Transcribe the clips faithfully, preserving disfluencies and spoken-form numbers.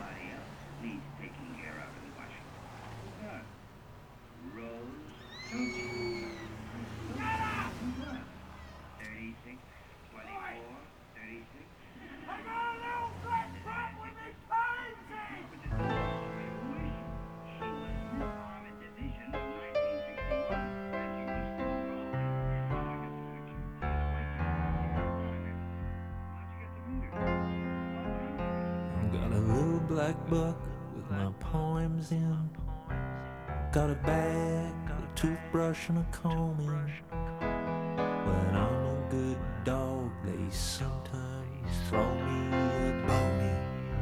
Got a little black book with my poems in. Got a bag, a toothbrush and a comb in. When I'm a good dog, they sometimes throw me a bony.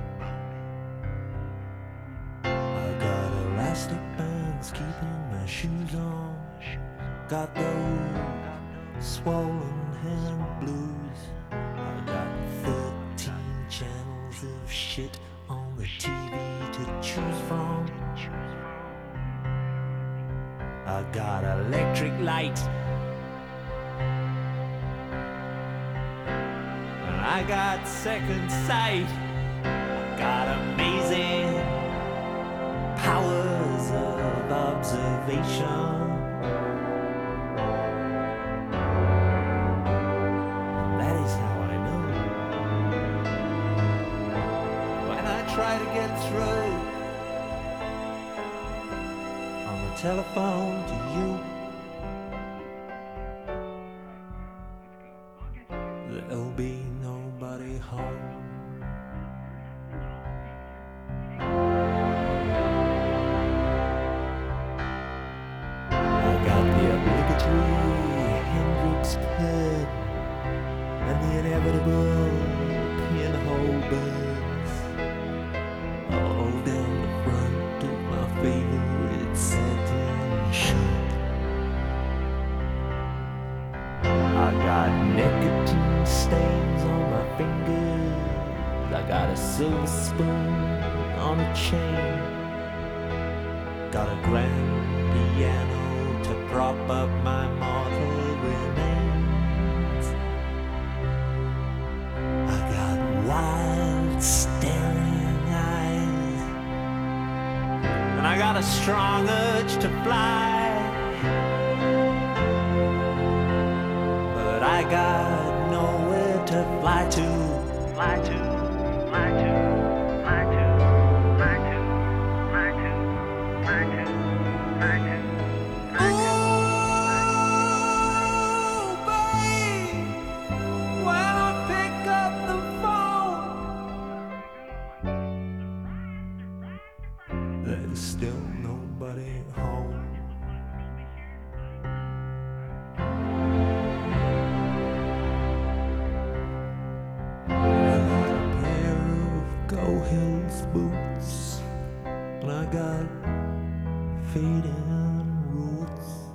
I got elastic bands keeping my shoes on. Got those swollen hand blues. I got thirteen channels of shit on the T V to choose from. I got electric light, and I got second sight. I got amazing powers of observation. Try to get through on the telephone to you. There'll be nobody home. I got the obligatory Hendrix pen and the inevitable pinhole burn. Down the front of my favorite satin shirt. I got nicotine stains on my fingers. I got a silver spoon on a chain. Got a grand piano to prop up my mortal remains. I got wild staring, and I got a strong urge to fly, but I got nowhere to fly to, fly to, fly to, fly to, fly to, fly to, fly to, fly to. Oh, babe, when I pick up the phone, there's still nobody home. I got a pair of Go Hills boots, and I got fading roots.